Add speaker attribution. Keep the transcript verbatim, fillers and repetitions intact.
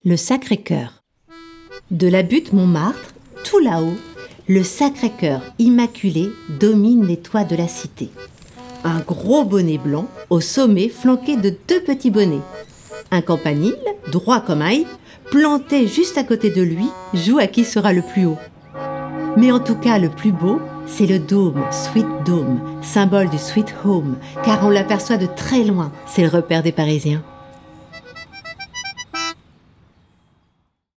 Speaker 1: Le Sacré-Cœur. De la butte Montmartre, tout là-haut, le Sacré-Cœur immaculé domine les toits de la cité. Un gros bonnet blanc au sommet flanqué de deux petits bonnets. Un campanile, droit comme un i, planté juste à côté de lui, joue à qui sera le plus haut. Mais en tout cas, le plus beau, c'est le dôme, Sweet Dome, symbole du Sweet Home, car on l'aperçoit de très loin. C'est le repère des Parisiens.